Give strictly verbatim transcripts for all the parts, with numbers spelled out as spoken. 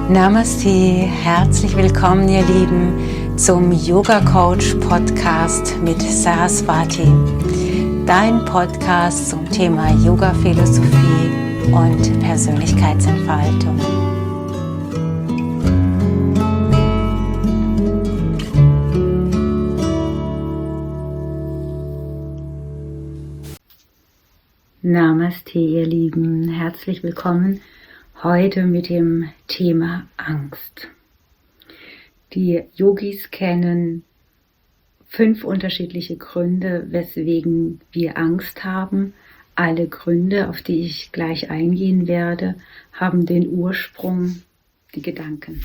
Namaste, herzlich willkommen ihr Lieben zum Yoga Coach Podcast mit Saraswati, dein Podcast zum Thema Yoga Philosophie und Persönlichkeitsentfaltung. Namaste ihr Lieben, herzlich willkommen. Heute mit dem Thema Angst. Die Yogis kennen fünf unterschiedliche Gründe, weswegen wir Angst haben. Alle Gründe, auf die ich gleich eingehen werde, haben den Ursprung, die Gedanken.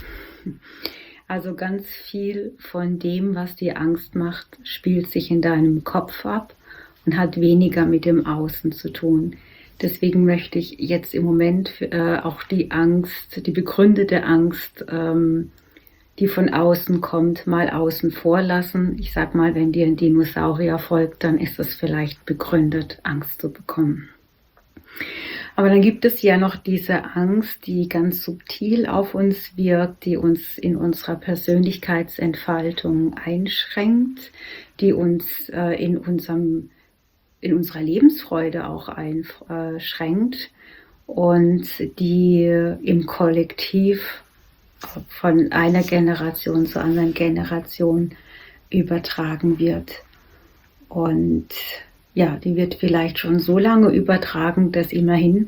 Also ganz viel von dem, was dir Angst macht, spielt sich in deinem Kopf ab und hat weniger mit dem Außen zu tun. Deswegen möchte ich jetzt im Moment äh, auch die Angst, die begründete Angst, ähm, die von außen kommt, mal außen vor lassen. Ich sag mal, wenn dir ein Dinosaurier folgt, dann ist es vielleicht begründet, Angst zu bekommen. Aber dann gibt es ja noch diese Angst, die ganz subtil auf uns wirkt, die uns in unserer Persönlichkeitsentfaltung einschränkt, die uns äh, in unserem in unserer Lebensfreude auch einschränkt und die im Kollektiv von einer Generation zur anderen Generation übertragen wird. Und ja, die wird vielleicht schon so lange übertragen, dass immerhin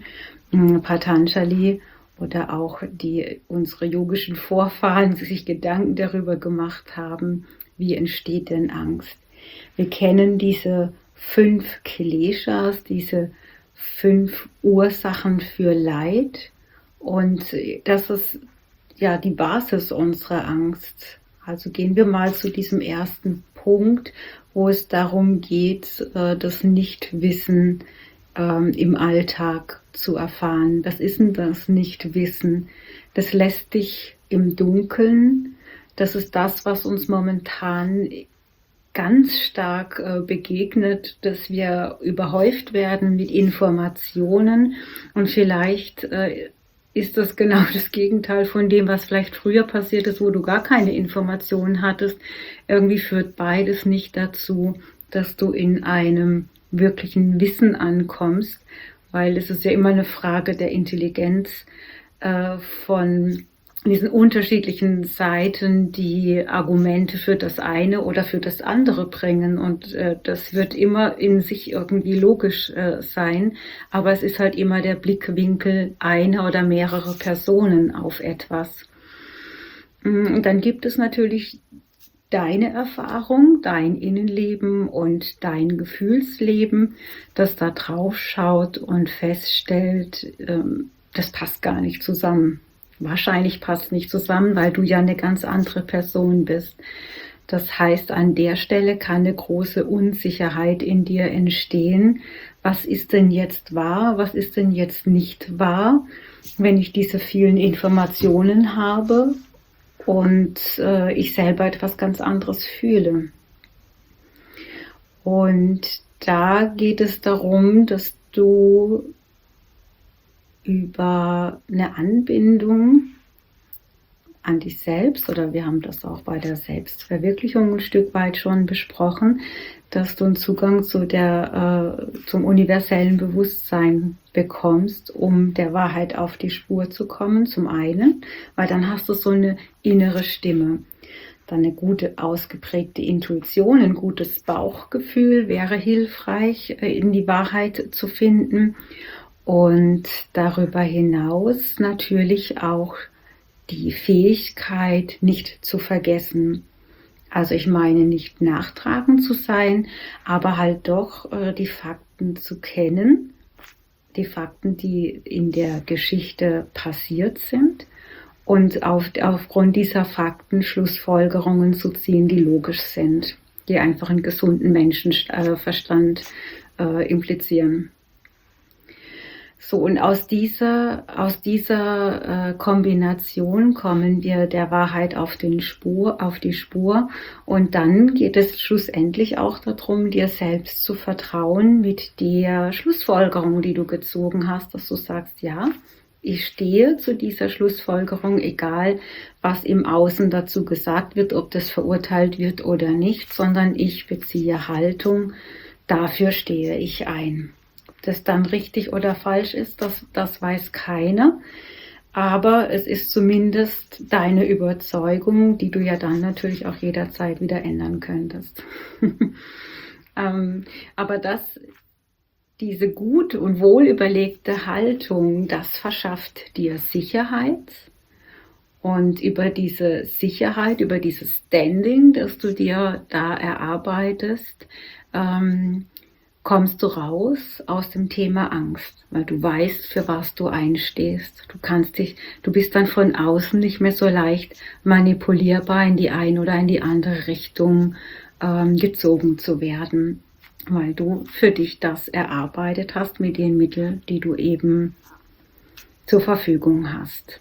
Patanjali oder auch die unsere yogischen Vorfahren sich Gedanken darüber gemacht haben, wie entsteht denn Angst. Wir kennen diese fünf Kleshas, diese fünf Ursachen für Leid, und das ist ja die Basis unserer Angst. Also gehen wir mal zu diesem ersten Punkt, wo es darum geht, das Nichtwissen im Alltag zu erfahren. Was ist denn das Nichtwissen? Das lässt dich im Dunkeln. Das ist das, was uns momentan ganz stark äh, begegnet, dass wir überhäuft werden mit Informationen, und vielleicht äh, ist das genau das Gegenteil von dem, was vielleicht früher passiert ist, wo du gar keine Informationen hattest. Irgendwie führt beides nicht dazu, dass du in einem wirklichen Wissen ankommst, weil es ist ja immer eine Frage der Intelligenz äh, von diesen unterschiedlichen Seiten, die Argumente für das eine oder für das andere bringen, und äh, das wird immer in sich irgendwie logisch äh, sein, aber es ist halt immer der Blickwinkel einer oder mehrerer Personen auf etwas. Und dann gibt es natürlich deine Erfahrung, dein Innenleben und dein Gefühlsleben, das da drauf schaut und feststellt, ähm, das passt gar nicht zusammen. Wahrscheinlich passt nicht zusammen, weil du ja eine ganz andere Person bist. Das heißt, an der Stelle kann eine große Unsicherheit in dir entstehen. Was ist denn jetzt wahr? Was ist denn jetzt nicht wahr, wenn ich diese vielen Informationen habe und äh, ich selber etwas ganz anderes fühle? Und da geht es darum, dass du über eine Anbindung an dich selbst, oder wir haben das auch bei der Selbstverwirklichung ein Stück weit schon besprochen, dass du einen Zugang zu der, äh, zum universellen Bewusstsein bekommst, um der Wahrheit auf die Spur zu kommen, zum einen, weil dann hast du so eine innere Stimme. Dann eine gute, ausgeprägte Intuition, ein gutes Bauchgefühl wäre hilfreich, in die Wahrheit zu finden. Und darüber hinaus natürlich auch die Fähigkeit, nicht zu vergessen. Also ich meine nicht nachtragend zu sein, aber halt doch äh, die Fakten zu kennen, die Fakten, die in der Geschichte passiert sind, und auf, aufgrund dieser Fakten Schlussfolgerungen zu ziehen, die logisch sind, die einfach einen gesunden Menschenverstand äh, implizieren. So, und aus dieser, aus dieser äh, Kombination kommen wir der Wahrheit auf, den Spur, auf die Spur, und dann geht es schlussendlich auch darum, dir selbst zu vertrauen mit der Schlussfolgerung, die du gezogen hast, dass du sagst, ja, Ich stehe zu dieser Schlussfolgerung, egal was im Außen dazu gesagt wird, ob das verurteilt wird oder nicht, sondern ich beziehe Haltung, dafür stehe ich ein. Ob das dann richtig oder falsch ist, das, das weiß keiner, aber es ist zumindest deine Überzeugung, die du ja dann natürlich auch jederzeit wieder ändern könntest. ähm, aber das Diese gut und wohl überlegte Haltung, das verschafft dir Sicherheit. Und über diese Sicherheit, über dieses Standing, das du dir da erarbeitest, ähm, kommst du raus aus dem Thema Angst, weil du weißt, für was du einstehst. Du kannst dich, du bist dann von außen nicht mehr so leicht manipulierbar in die eine oder in die andere Richtung ähm, gezogen zu werden, weil du für dich das erarbeitet hast mit den Mitteln, die du eben zur Verfügung hast.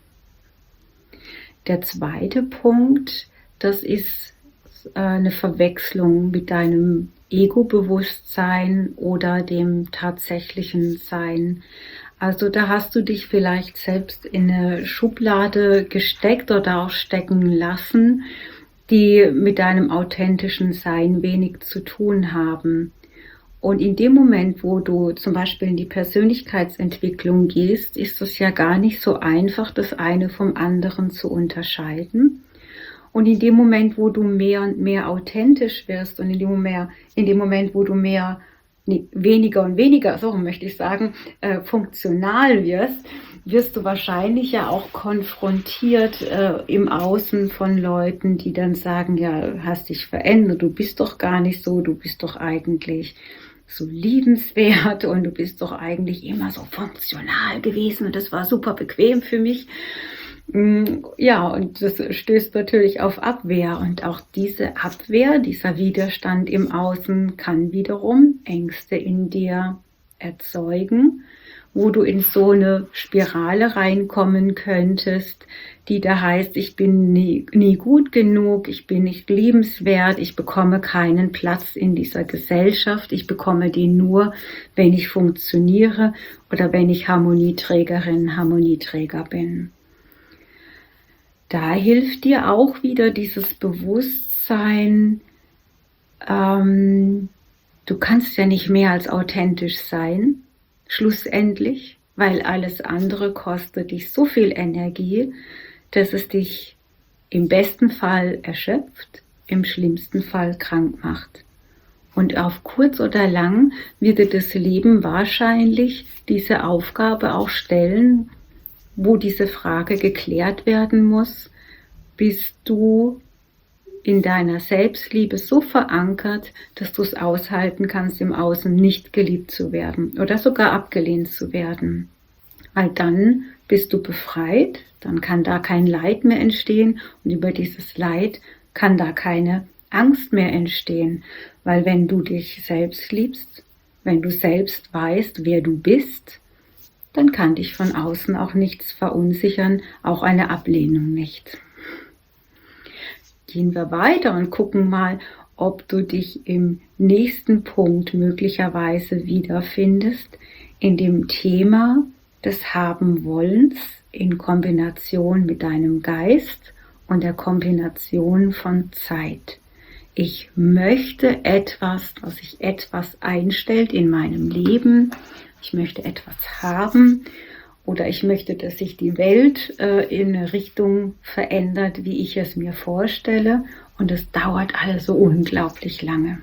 Der zweite Punkt, das ist eine Verwechslung mit deinem Ego-Bewusstsein oder dem tatsächlichen Sein. Also da hast du dich vielleicht selbst in eine Schublade gesteckt oder auch stecken lassen, die mit deinem authentischen Sein wenig zu tun haben. Und in dem Moment, wo du zum Beispiel in die Persönlichkeitsentwicklung gehst, ist es ja gar nicht so einfach, das eine vom anderen zu unterscheiden. Und in dem Moment, wo du mehr und mehr authentisch wirst und in dem Moment, in dem Moment wo du mehr, nee, weniger und weniger, so möchte ich sagen, äh, funktional wirst, wirst du wahrscheinlich ja auch konfrontiert äh, im Außen von Leuten, die dann sagen, ja, hast dich verändert, du bist doch gar nicht so, du bist doch eigentlich so liebenswert und du bist doch eigentlich immer so funktional gewesen und das war super bequem für mich. Ja, und das stößt natürlich auf Abwehr und auch diese Abwehr, dieser Widerstand im Außen kann wiederum Ängste in dir erzeugen, wo du in so eine Spirale reinkommen könntest, die da heißt, ich bin nie, nie gut genug, ich bin nicht liebenswert, ich bekomme keinen Platz in dieser Gesellschaft, ich bekomme den nur, wenn ich funktioniere oder wenn ich Harmonieträgerin, Harmonieträger bin. Da hilft dir auch wieder dieses Bewusstsein, ähm, du kannst ja nicht mehr als authentisch sein, schlussendlich, weil alles andere kostet dich so viel Energie, dass es dich im besten Fall erschöpft, im schlimmsten Fall krank macht. Und auf kurz oder lang wird dir das Leben wahrscheinlich diese Aufgabe auch stellen, wo diese Frage geklärt werden muss, bist du in deiner Selbstliebe so verankert, dass du es aushalten kannst, im Außen nicht geliebt zu werden oder sogar abgelehnt zu werden. Weil dann bist du befreit, dann kann da kein Leid mehr entstehen und über dieses Leid kann da keine Angst mehr entstehen. Weil wenn du dich selbst liebst, wenn du selbst weißt, wer du bist, dann kann dich von außen auch nichts verunsichern, auch eine Ablehnung nicht. Gehen wir weiter und gucken mal, ob du dich im nächsten Punkt möglicherweise wiederfindest, in dem Thema des Haben-Wollens in Kombination mit deinem Geist und der Kombination von Zeit. Ich möchte etwas, dass sich etwas einstellt in meinem Leben. Ich möchte etwas haben oder ich möchte, dass sich die Welt äh, in eine Richtung verändert, wie ich es mir vorstelle. Und es dauert alles so unglaublich lange.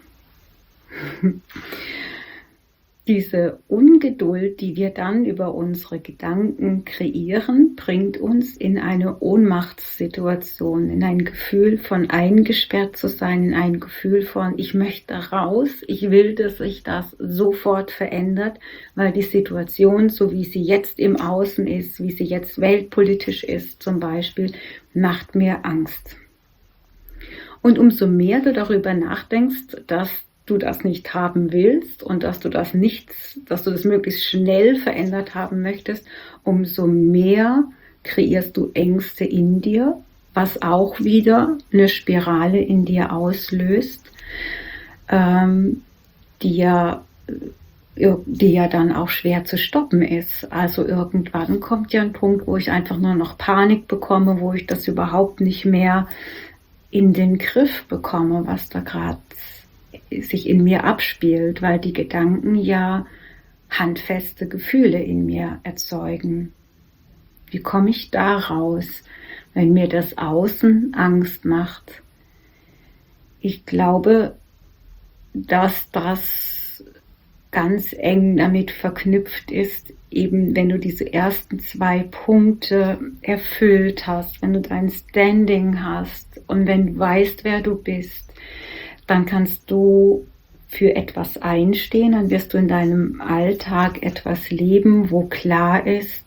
Diese Ungeduld, die wir dann über unsere Gedanken kreieren, bringt uns in eine Ohnmachtssituation, in ein Gefühl von eingesperrt zu sein, in ein Gefühl von, ich möchte raus, ich will, dass sich das sofort verändert, weil die Situation, so wie sie jetzt im Außen ist, wie sie jetzt weltpolitisch ist zum Beispiel, macht mir Angst. Und umso mehr du darüber nachdenkst, dass du das nicht haben willst und dass du das nicht, dass du das möglichst schnell verändert haben möchtest, umso mehr kreierst du Ängste in dir, was auch wieder eine Spirale in dir auslöst, ähm, die ja die ja dann auch schwer zu stoppen ist. Also irgendwann kommt ja ein Punkt, wo ich einfach nur noch Panik bekomme, wo ich das überhaupt nicht mehr in den Griff bekomme, was da gerade sich in mir abspielt, weil die Gedanken ja handfeste Gefühle in mir erzeugen. Wie komme ich da raus, wenn mir das Außen Angst macht? Ich glaube, dass das ganz eng damit verknüpft ist, eben wenn du diese ersten zwei Punkte erfüllt hast, wenn du dein Standing hast und wenn du weißt, wer du bist, dann kannst du für etwas einstehen, dann wirst du in deinem Alltag etwas leben, wo klar ist,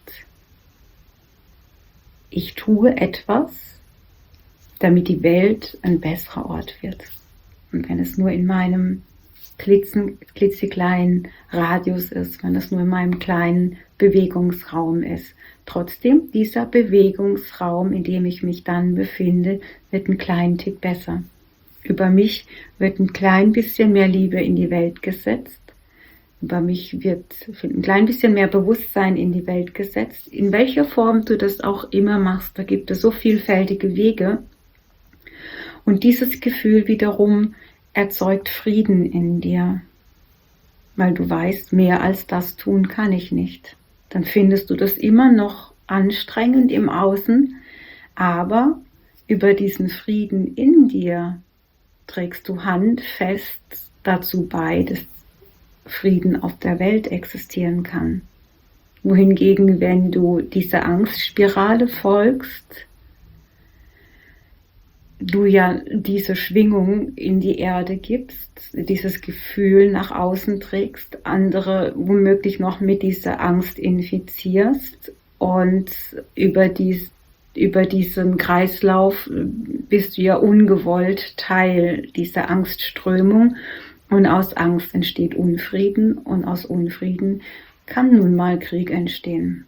ich tue etwas, damit die Welt ein besserer Ort wird. Und wenn es nur in meinem klitzen, klitzekleinen Radius ist, wenn es nur in meinem kleinen Bewegungsraum ist. Trotzdem, dieser Bewegungsraum, in dem ich mich dann befinde, wird einen kleinen Tick besser. Über mich wird ein klein bisschen mehr Liebe in die Welt gesetzt. Über mich wird ein klein bisschen mehr Bewusstsein in die Welt gesetzt. In welcher Form du das auch immer machst, da gibt es so vielfältige Wege. Und dieses Gefühl wiederum erzeugt Frieden in dir, weil du weißt, mehr als das tun kann ich nicht. Dann findest du das immer noch anstrengend im Außen, aber über diesen Frieden in dir trägst du handfest dazu bei, dass Frieden auf der Welt existieren kann. Wohingegen, wenn du dieser Angstspirale folgst, du ja diese Schwingung in die Erde gibst, dieses Gefühl nach außen trägst, andere womöglich noch mit dieser Angst infizierst und über, dies, über diesen Kreislauf bist du ja ungewollt Teil dieser Angstströmung und aus Angst entsteht Unfrieden und aus Unfrieden kann nun mal Krieg entstehen.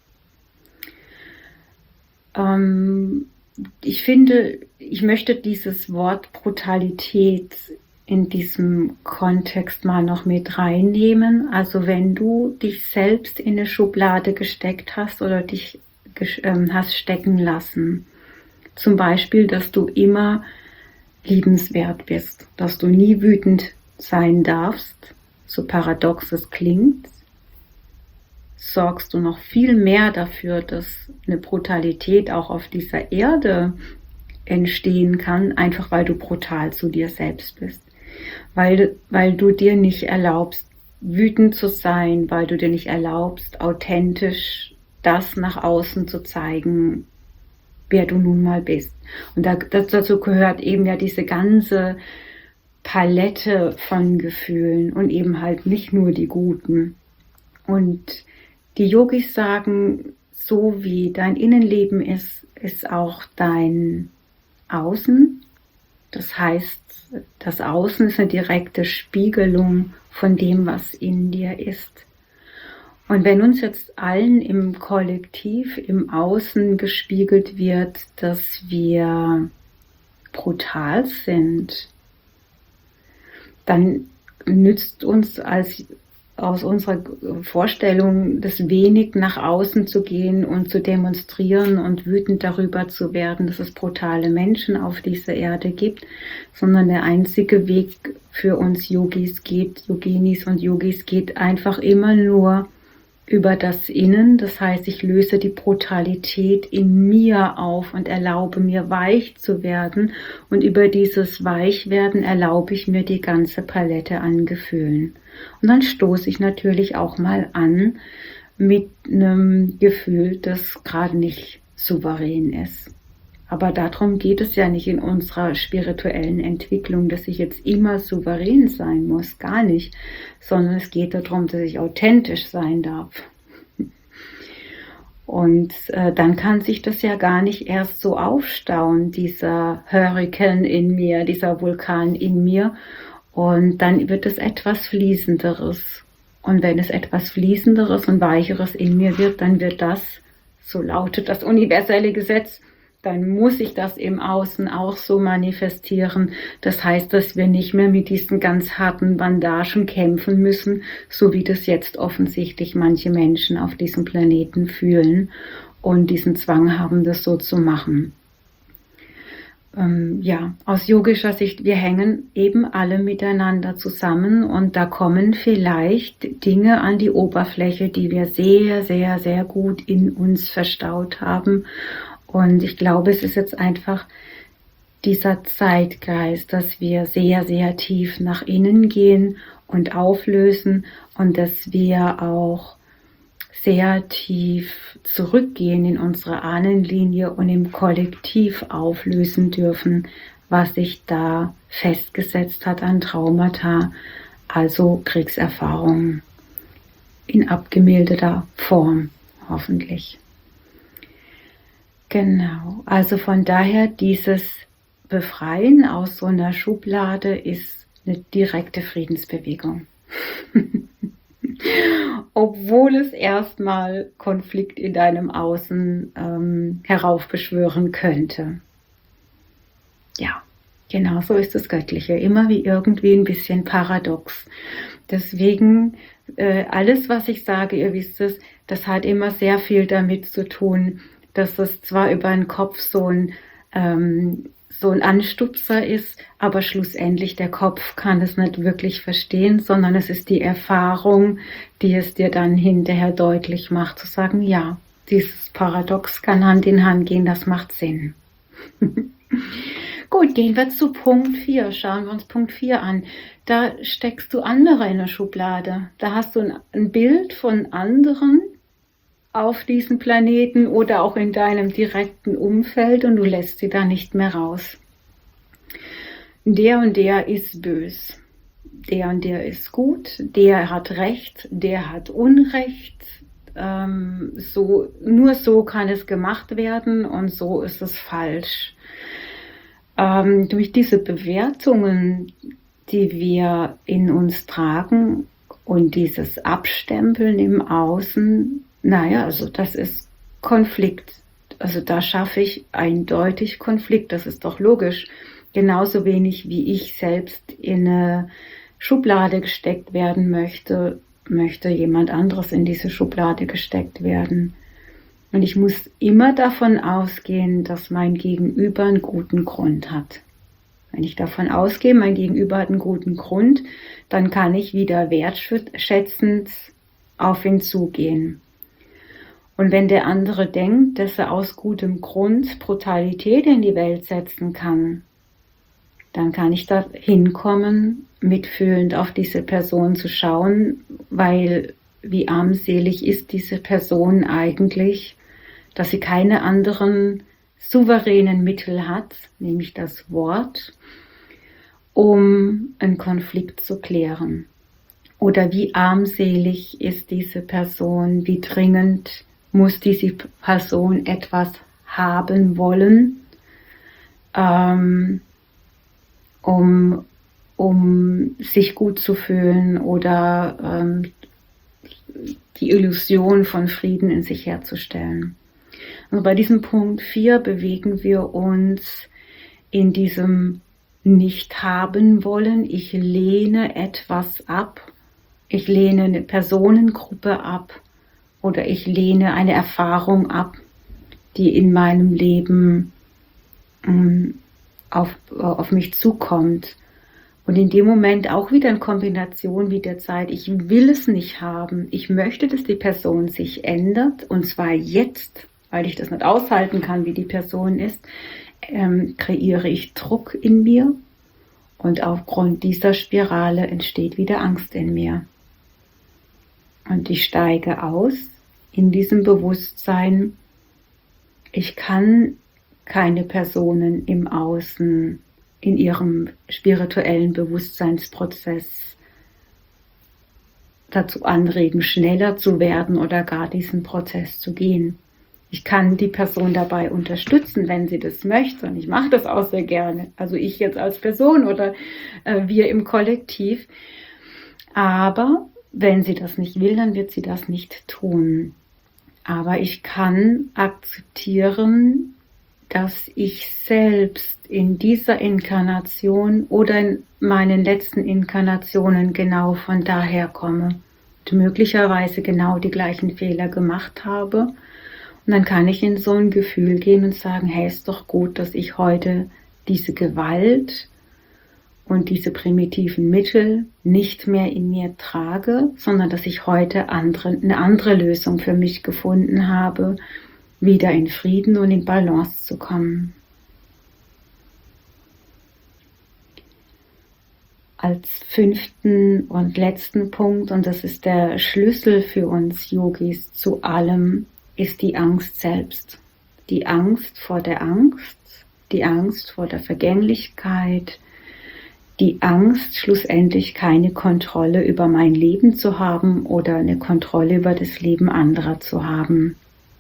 Ähm, Ich finde, ich möchte dieses Wort Brutalität in diesem Kontext mal noch mit reinnehmen. Also wenn du dich selbst in eine Schublade gesteckt hast oder dich ähm, hast stecken lassen, zum Beispiel, dass du immer liebenswert bist, dass du nie wütend sein darfst, so paradox es klingt, sorgst du noch viel mehr dafür, dass eine Brutalität auch auf dieser Erde entstehen kann, einfach weil du brutal zu dir selbst bist. Weil, weil du dir nicht erlaubst, wütend zu sein, weil du dir nicht erlaubst, authentisch das nach außen zu zeigen, wer du nun mal bist. Und da, das, dazu gehört eben ja diese ganze Palette von Gefühlen und eben halt nicht nur die guten. Und die Yogis sagen, so wie dein Innenleben ist, ist auch dein Außen. Das heißt, das Außen ist eine direkte Spiegelung von dem, was in dir ist. Und wenn uns jetzt allen im Kollektiv, im Außen gespiegelt wird, dass wir brutal sind, dann nützt uns als aus unserer Vorstellung, das wenig nach außen zu gehen und zu demonstrieren und wütend darüber zu werden, dass es brutale Menschen auf dieser Erde gibt, sondern der einzige Weg für uns Yogis geht, Yoginis und Yogis geht einfach immer nur über das Innen. Das heißt, ich löse die Brutalität in mir auf und erlaube mir weich zu werden und über dieses Weichwerden erlaube ich mir die ganze Palette an Gefühlen. Und dann stoße ich natürlich auch mal an mit einem Gefühl, das gerade nicht souverän ist. Aber darum geht es ja nicht in unserer spirituellen Entwicklung, dass ich jetzt immer souverän sein muss, gar nicht, sondern es geht darum, dass ich authentisch sein darf. Und äh, dann kann sich das ja gar nicht erst so aufstauen, dieser Hurrikan in mir, dieser Vulkan in mir. Und dann wird es etwas Fließenderes. Und wenn es etwas Fließenderes und Weicheres in mir wird, dann wird das, so lautet das universelle Gesetz, dann muss sich das im Außen auch so manifestieren. Das heißt, dass wir nicht mehr mit diesen ganz harten Bandagen kämpfen müssen, so wie das jetzt offensichtlich manche Menschen auf diesem Planeten fühlen und diesen Zwang haben, das so zu machen. Ähm, ja, aus yogischer Sicht, wir hängen eben alle miteinander zusammen und da kommen vielleicht Dinge an die Oberfläche, die wir sehr, sehr, sehr gut in uns verstaut haben. Und ich glaube, es ist jetzt einfach dieser Zeitgeist, dass wir sehr, sehr tief nach innen gehen und auflösen und dass wir auch sehr tief zurückgehen in unsere Ahnenlinie und im Kollektiv auflösen dürfen, was sich da festgesetzt hat an Traumata, also Kriegserfahrungen in abgemilderter Form, hoffentlich. Genau, also von daher dieses Befreien aus so einer Schublade ist eine direkte Friedensbewegung. Obwohl es erstmal Konflikt in deinem Außen ähm, heraufbeschwören könnte. Ja, genau so ist das Göttliche. Immer wie irgendwie ein bisschen paradox. Deswegen, äh, alles was ich sage, ihr wisst es, das hat immer sehr viel damit zu tun, dass es zwar über den Kopf so ein, ähm, so ein Anstupser ist, aber schlussendlich der Kopf kann es nicht wirklich verstehen, sondern es ist die Erfahrung, die es dir dann hinterher deutlich macht, zu sagen, ja, dieses Paradox kann Hand in Hand gehen, das macht Sinn. Gut, gehen wir zu Punkt vier, schauen wir uns Punkt vier an. Da steckst du andere in der Schublade, da hast du ein, ein Bild von anderen, auf diesem Planeten oder auch in deinem direkten Umfeld und du lässt sie da nicht mehr raus. Der und der ist bös, der und der ist gut, der hat Recht, der hat Unrecht, ähm, so, nur so kann es gemacht werden und so ist es falsch. Ähm, durch diese Bewertungen, die wir in uns tragen und dieses Abstempeln im Außen, naja, also das ist Konflikt. Also da schaffe ich eindeutig Konflikt, das ist doch logisch. Genauso wenig wie ich selbst in eine Schublade gesteckt werden möchte, möchte jemand anderes in diese Schublade gesteckt werden. Und ich muss immer davon ausgehen, dass mein Gegenüber einen guten Grund hat. Wenn ich davon ausgehe, mein Gegenüber hat einen guten Grund, dann kann ich wieder wertschätzend auf ihn zugehen. Und wenn der andere denkt, dass er aus gutem Grund Brutalität in die Welt setzen kann, dann kann ich da hinkommen, mitfühlend auf diese Person zu schauen, weil wie armselig ist diese Person eigentlich, dass sie keine anderen souveränen Mittel hat, nämlich das Wort, um einen Konflikt zu klären. Oder wie armselig ist diese Person, wie dringend muss diese Person etwas haben wollen, ähm, um, um sich gut zu fühlen oder ähm, die Illusion von Frieden in sich herzustellen. Also bei diesem Punkt vier bewegen wir uns in diesem Nicht-Haben-Wollen. Ich lehne etwas ab, ich lehne eine Personengruppe ab, oder ich lehne eine Erfahrung ab, die in meinem Leben ähm, auf, auf mich zukommt. Und in dem Moment auch wieder in Kombination mit der Zeit, ich will es nicht haben. Ich möchte, dass die Person sich ändert und zwar jetzt, weil ich das nicht aushalten kann, wie die Person ist, ähm, kreiere ich Druck in mir und aufgrund dieser Spirale entsteht wieder Angst in mir. Und ich steige aus in diesem Bewusstsein, ich kann keine Personen im Außen in ihrem spirituellen Bewusstseinsprozess dazu anregen, schneller zu werden oder gar diesen Prozess zu gehen. Ich kann die Person dabei unterstützen, wenn sie das möchte. Und ich mache das auch sehr gerne. Also ich jetzt als Person oder äh, wir im Kollektiv. Aber wenn sie das nicht will, dann wird sie das nicht tun. Aber ich kann akzeptieren, dass ich selbst in dieser Inkarnation oder in meinen letzten Inkarnationen genau von daher komme und möglicherweise genau die gleichen Fehler gemacht habe. Und dann kann ich in so ein Gefühl gehen und sagen, hey, ist doch gut, dass ich heute diese Gewalt und diese primitiven Mittel nicht mehr in mir trage, sondern dass ich heute andere, eine andere Lösung für mich gefunden habe, wieder in Frieden und in Balance zu kommen. Als fünften und letzten Punkt, und das ist der Schlüssel für uns Yogis zu allem, ist die Angst selbst. Die Angst vor der Angst, die Angst vor der Vergänglichkeit, die Angst, schlussendlich keine Kontrolle über mein Leben zu haben oder eine Kontrolle über das Leben anderer zu haben.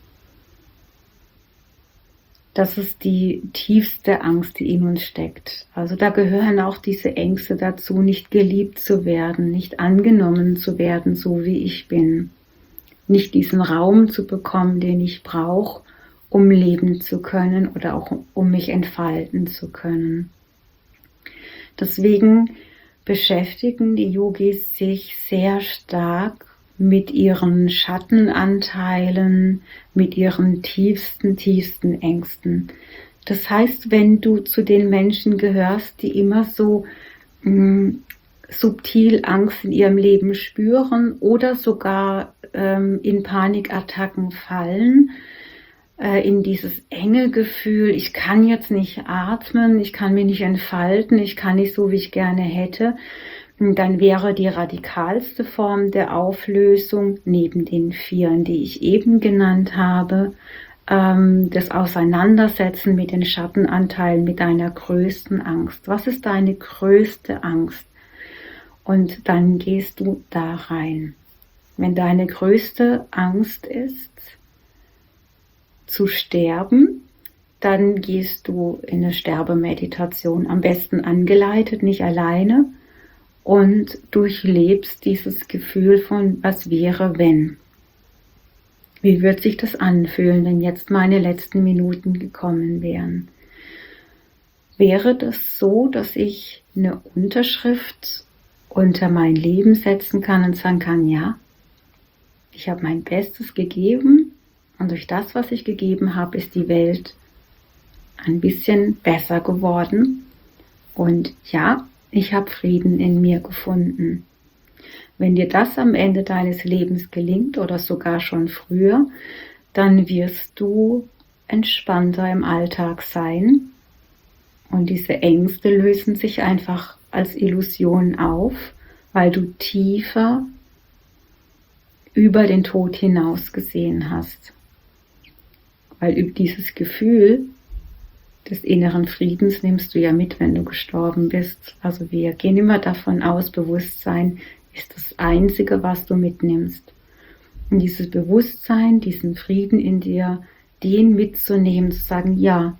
Das ist die tiefste Angst, die in uns steckt. Also da gehören auch diese Ängste dazu, nicht geliebt zu werden, nicht angenommen zu werden, so wie ich bin. Nicht diesen Raum zu bekommen, den ich brauche, um leben zu können oder auch um mich entfalten zu können. Deswegen beschäftigen die Yogis sich sehr stark mit ihren Schattenanteilen, mit ihren tiefsten, tiefsten Ängsten. Das heißt, wenn du zu den Menschen gehörst, die immer so mh, subtil Angst in ihrem Leben spüren oder sogar ähm, in Panikattacken fallen, äh, in dieses enge Gefühl, ich kann jetzt nicht atmen, ich kann mich nicht entfalten, ich kann nicht so, wie ich gerne hätte, dann wäre die radikalste Form der Auflösung neben den Vieren, die ich eben genannt habe, ähm, das Auseinandersetzen mit den Schattenanteilen, mit deiner größten Angst. Was ist deine größte Angst? Und dann gehst du da rein. Wenn deine größte Angst ist, zu sterben, dann gehst du in eine Sterbemeditation, am besten angeleitet, nicht alleine, und durchlebst dieses Gefühl von, was wäre, wenn. Wie wird sich das anfühlen, wenn jetzt meine letzten Minuten gekommen wären? Wäre das so, dass ich eine Unterschrift unter mein Leben setzen kann und sagen kann, ja, ich habe mein Bestes gegeben und durch das, was ich gegeben habe, ist die Welt ein bisschen besser geworden und ja, ich habe Frieden in mir gefunden. Wenn dir das am Ende deines Lebens gelingt oder sogar schon früher, dann wirst du entspannter im Alltag sein und diese Ängste lösen sich einfach als Illusion auf, weil du tiefer über den Tod hinaus gesehen hast. Weil über dieses Gefühl des inneren Friedens nimmst du ja mit, wenn du gestorben bist. Also wir gehen immer davon aus, Bewusstsein ist das Einzige, was du mitnimmst. Und dieses Bewusstsein, diesen Frieden in dir, den mitzunehmen, zu sagen, ja,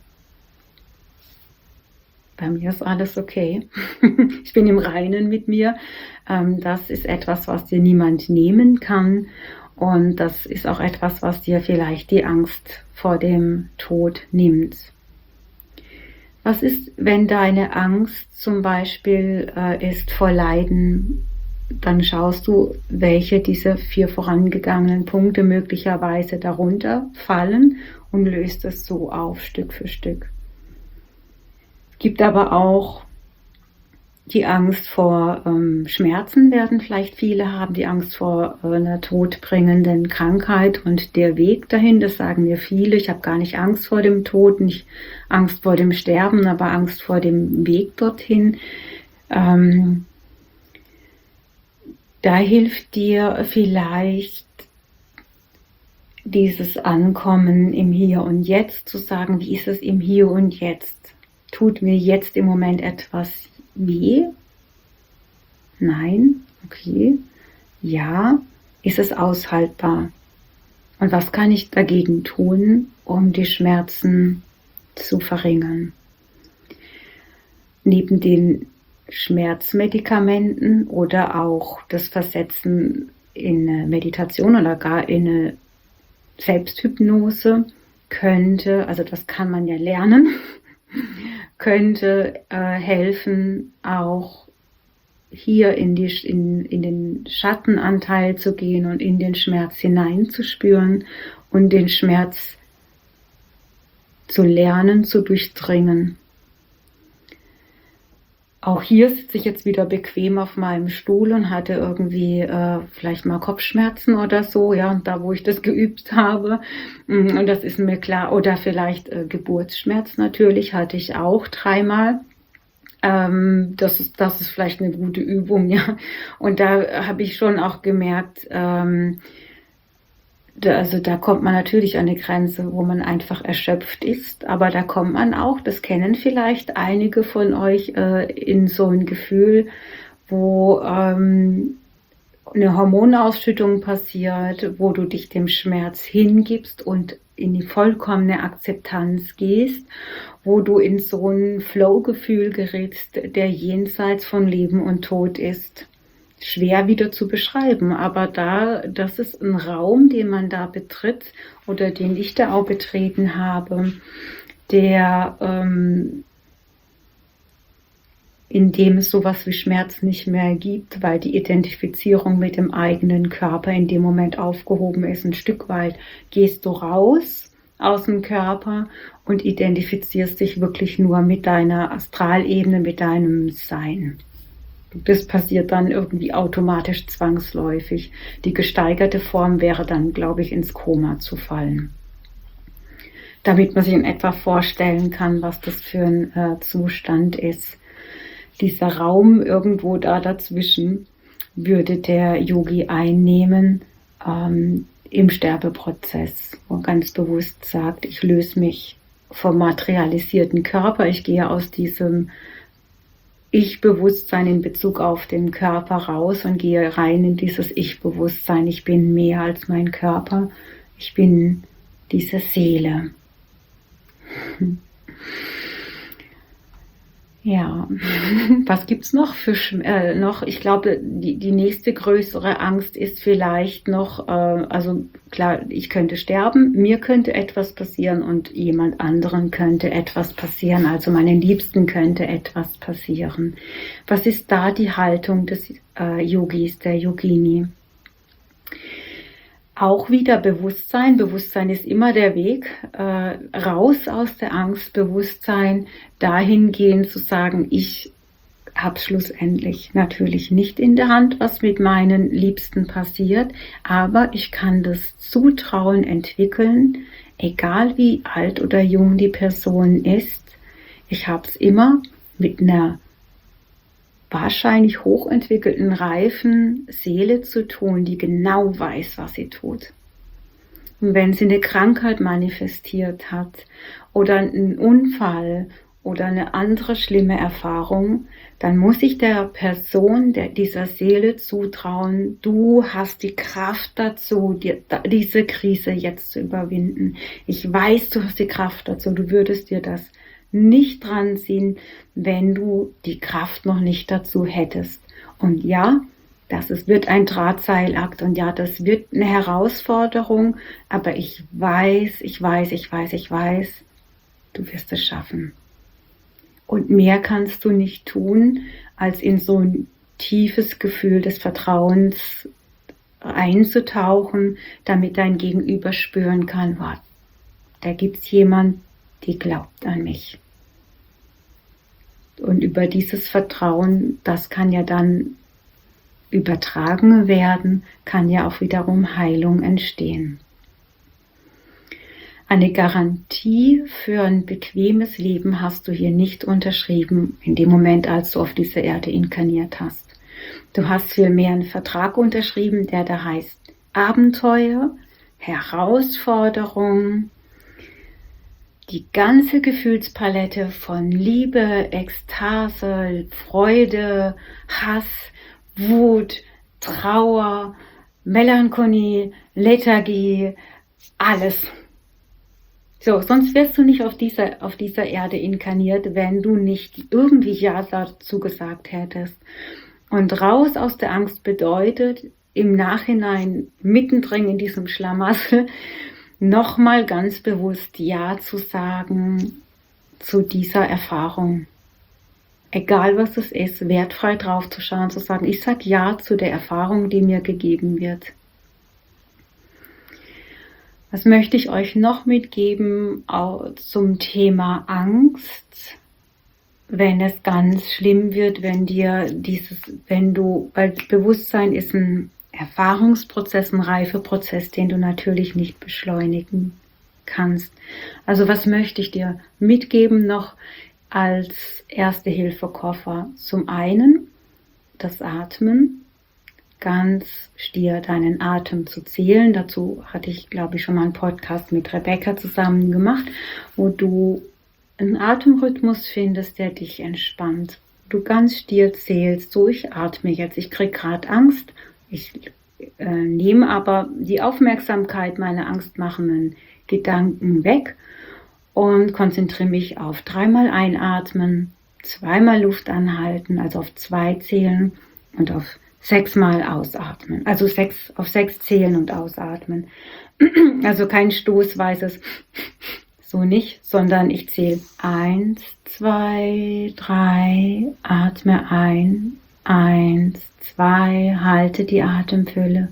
bei mir ist alles okay. Ich bin im Reinen mit mir. Das ist etwas, was dir niemand nehmen kann. Und das ist auch etwas, was dir vielleicht die Angst vor dem Tod nimmt. Was ist, wenn deine Angst zum Beispiel äh, ist vor Leiden? Dann schaust du, welche dieser vier vorangegangenen Punkte möglicherweise darunter fallen und löst es so auf, Stück für Stück. Es gibt aber auch die Angst vor ähm, Schmerzen, werden vielleicht viele haben, die Angst vor äh, einer todbringenden Krankheit und der Weg dahin, das sagen mir viele, ich habe gar nicht Angst vor dem Tod, nicht Angst vor dem Sterben, aber Angst vor dem Weg dorthin. Ähm, da hilft dir vielleicht dieses Ankommen im Hier und Jetzt, zu sagen, wie ist es im Hier und Jetzt? Tut mir jetzt im Moment etwas weh? Nein? Okay. Ja? Ist es aushaltbar? Und was kann ich dagegen tun, um die Schmerzen zu verringern? Neben den Schmerzmedikamenten oder auch das Versetzen in eine Meditation oder gar in eine Selbsthypnose könnte, also das kann man ja lernen, könnte äh, helfen, auch hier in, die, in, in den Schattenanteil zu gehen und in den Schmerz hineinzuspüren und den Schmerz zu lernen, zu durchdringen. Auch hier sitze ich jetzt wieder bequem auf meinem Stuhl und hatte irgendwie äh, vielleicht mal Kopfschmerzen oder so, ja, da wo ich das geübt habe. Und das ist mir klar. Oder vielleicht äh, Geburtsschmerz natürlich, hatte ich auch dreimal. Ähm, das ist, das ist vielleicht eine gute Übung, ja. Und da habe ich schon auch gemerkt, ähm, Da, also da kommt man natürlich an eine Grenze, wo man einfach erschöpft ist, aber da kommt man auch, das kennen vielleicht einige von euch, äh, in so ein Gefühl, wo ähm, eine Hormonausschüttung passiert, wo du dich dem Schmerz hingibst und in die vollkommene Akzeptanz gehst, wo du in so ein Flow-Gefühl gerätst, der jenseits von Leben und Tod ist. Schwer wieder zu beschreiben, aber da, das ist ein Raum, den man da betritt oder den ich da auch betreten habe, der ähm, in dem es sowas wie Schmerz nicht mehr gibt, weil die Identifizierung mit dem eigenen Körper in dem Moment aufgehoben ist. Ein Stück weit gehst du raus aus dem Körper und identifizierst dich wirklich nur mit deiner Astralebene, mit deinem Sein. Das passiert dann irgendwie automatisch zwangsläufig. Die gesteigerte Form wäre dann, glaube ich, ins Koma zu fallen. Damit man sich in etwa vorstellen kann, was das für ein äh, Zustand ist. Dieser Raum irgendwo da dazwischen würde der Yogi einnehmen ähm, im Sterbeprozess, wo er ganz bewusst sagt, ich löse mich vom materialisierten Körper, ich gehe aus diesem Ich-Bewusstsein in Bezug auf den Körper raus und gehe rein in dieses Ich-Bewusstsein. Ich bin mehr als mein Körper. Ich bin diese Seele. Ja, was gibt's noch für äh, noch? Ich glaube, die, die nächste größere Angst ist vielleicht noch, äh, also klar, ich könnte sterben, mir könnte etwas passieren und jemand anderen könnte etwas passieren, also meinen Liebsten könnte etwas passieren. Was ist da die Haltung des äh, Yogis, der Yogini? Auch wieder Bewusstsein. Bewusstsein ist immer der Weg äh, raus aus der Angst. Bewusstsein dahingehend zu sagen, ich habe schlussendlich natürlich nicht in der Hand, was mit meinen Liebsten passiert, aber ich kann das Zutrauen entwickeln, egal wie alt oder jung die Person ist. Ich habe es immer mit einer wahrscheinlich hochentwickelten, reifen Seele zu tun, die genau weiß, was sie tut. Und wenn sie eine Krankheit manifestiert hat oder einen Unfall oder eine andere schlimme Erfahrung, dann muss ich der Person, der, dieser Seele zutrauen, du hast die Kraft dazu, die, diese Krise jetzt zu überwinden. Ich weiß, du hast die Kraft dazu, du würdest dir das nicht dran ziehen, wenn du die Kraft noch nicht dazu hättest. Und ja, das ist, wird ein Drahtseilakt und ja, das wird eine Herausforderung, aber ich weiß, ich weiß, ich weiß, ich weiß, du wirst es schaffen. Und mehr kannst du nicht tun, als in so ein tiefes Gefühl des Vertrauens einzutauchen, damit dein Gegenüber spüren kann, wow, da gibt's jemand, die glaubt an mich. Und über dieses Vertrauen, das kann ja dann übertragen werden, kann ja auch wiederum Heilung entstehen. Eine Garantie für ein bequemes Leben hast du hier nicht unterschrieben, in dem Moment, als du auf dieser Erde inkarniert hast. Du hast vielmehr einen Vertrag unterschrieben, der da heißt Abenteuer, Herausforderung, die ganze Gefühlspalette von Liebe, Ekstase, Freude, Hass, Wut, Trauer, Melancholie, Lethargie, alles. So, sonst wärst du nicht auf dieser, auf dieser Erde inkarniert, wenn du nicht irgendwie Ja dazu gesagt hättest. Und raus aus der Angst bedeutet, im Nachhinein mittendrin in diesem Schlamassel nochmal ganz bewusst Ja zu sagen zu dieser Erfahrung. Egal was es ist, wertfrei drauf zu schauen, zu sagen, ich sage Ja zu der Erfahrung, die mir gegeben wird. Was möchte ich euch noch mitgeben zum Thema Angst, wenn es ganz schlimm wird, wenn dir dieses, wenn du, weil Bewusstsein ist ein Erfahrungsprozess, ein Reifeprozess, den du natürlich nicht beschleunigen kannst. Also was möchte ich dir mitgeben noch als Erste-Hilfe-Koffer? Zum einen das Atmen, ganz stier deinen Atem zu zählen. Dazu hatte ich, glaube ich, schon mal einen Podcast mit Rebecca zusammen gemacht, wo du einen Atemrhythmus findest, der dich entspannt. Du ganz stier zählst, so ich atme jetzt, ich kriege gerade Angst, ich äh, nehme aber die Aufmerksamkeit meiner angstmachenden Gedanken weg und konzentriere mich auf dreimal einatmen, zweimal Luft anhalten, also auf zwei zählen und auf sechsmal ausatmen. Also sechs, auf sechs zählen und ausatmen. Also kein stoßweises so nicht, sondern ich zähle eins, zwei, drei, atme ein, eins, zwei, halte die Atemfülle.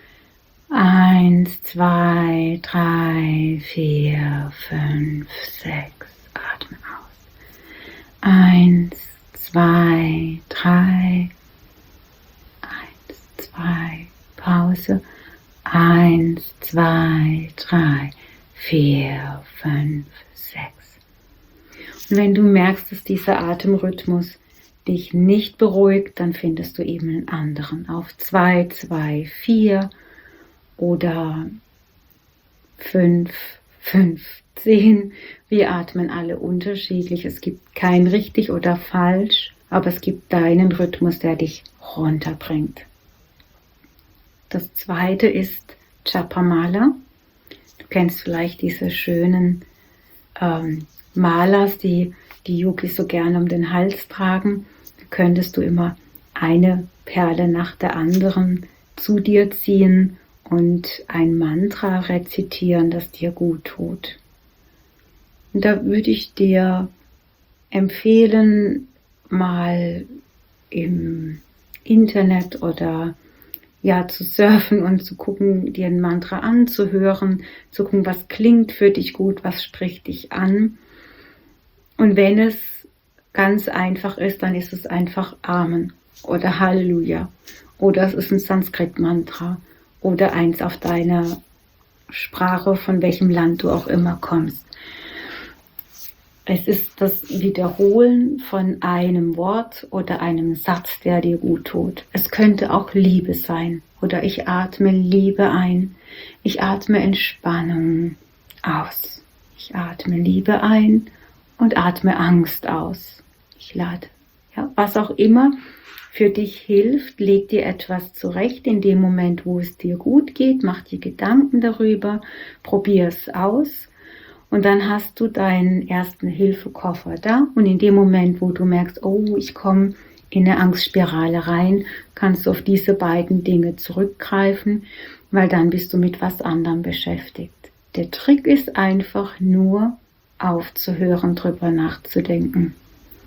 Eins, zwei, drei, vier, fünf, sechs. Atme aus. Eins, zwei, drei. Eins, zwei. Pause. Eins, zwei, drei, vier, fünf, sechs. Und wenn du merkst, dass dieser Atemrhythmus dich nicht beruhigt, dann findest du eben einen anderen auf zwei, zwei, vier. Oder fünf, fünf, zehn. Wir atmen alle unterschiedlich. Es gibt kein richtig oder falsch, aber es gibt deinen Rhythmus, der dich runterbringt. Das zweite ist Japamala. Du kennst vielleicht diese schönen ähm, Malas, die die Yogis so gerne um den Hals tragen. Da könntest du immer eine Perle nach der anderen zu dir ziehen und ein Mantra rezitieren, das dir gut tut. Und da würde ich dir empfehlen, mal im Internet oder ja zu surfen und zu gucken, dir ein Mantra anzuhören, zu gucken, was klingt für dich gut, was spricht dich an. Und wenn es ganz einfach ist, dann ist es einfach Amen oder Halleluja oder es ist ein Sanskrit-Mantra. Oder eins auf deiner Sprache, von welchem Land du auch immer kommst. Es ist das Wiederholen von einem Wort oder einem Satz, der dir gut tut. Es könnte auch Liebe sein. Oder ich atme Liebe ein. Ich atme Entspannung aus. Ich atme Liebe ein und atme Angst aus. Ich lade, ja, was auch immer für dich hilft, leg dir etwas zurecht in dem Moment, wo es dir gut geht, mach dir Gedanken darüber, probier es aus und dann hast du deinen ersten Hilfekoffer da und in dem Moment, wo du merkst, oh, ich komme in eine Angstspirale rein, kannst du auf diese beiden Dinge zurückgreifen, weil dann bist du mit was anderem beschäftigt. Der Trick ist einfach nur aufzuhören, drüber nachzudenken.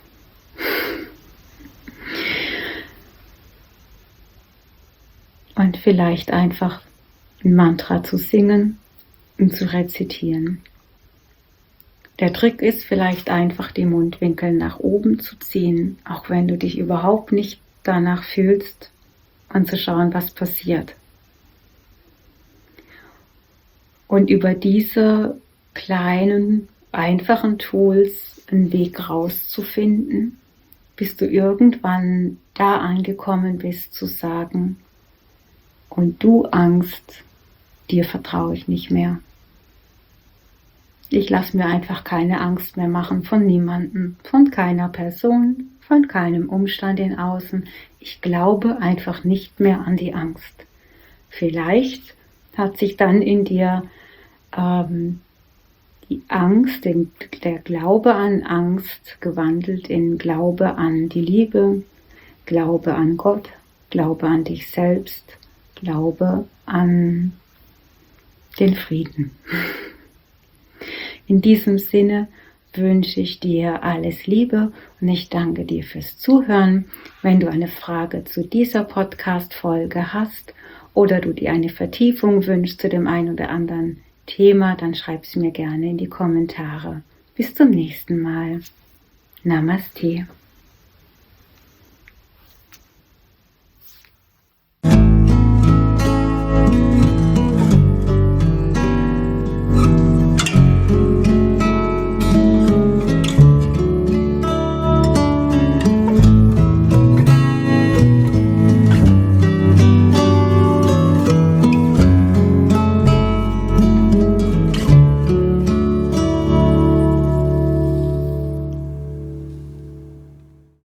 Und vielleicht einfach ein Mantra zu singen und zu rezitieren. Der Trick ist vielleicht einfach die Mundwinkel nach oben zu ziehen, auch wenn du dich überhaupt nicht danach fühlst und zu schauen, was passiert. Und über diese kleinen, einfachen Tools einen Weg rauszufinden, bis du irgendwann da angekommen bist, zu sagen, und du Angst, dir vertraue ich nicht mehr. Ich lasse mir einfach keine Angst mehr machen von niemandem, von keiner Person, von keinem Umstand in Außen. Ich glaube einfach nicht mehr an die Angst. Vielleicht hat sich dann in dir ähm, die Angst, den, der Glaube an Angst gewandelt in Glaube an die Liebe, Glaube an Gott, Glaube an dich selbst, Glaube an den Frieden. In diesem Sinne wünsche ich dir alles Liebe und ich danke dir fürs Zuhören. Wenn du eine Frage zu dieser Podcast-Folge hast oder du dir eine Vertiefung wünschst zu dem einen oder anderen Thema, dann schreib es mir gerne in die Kommentare. Bis zum nächsten Mal. Namaste.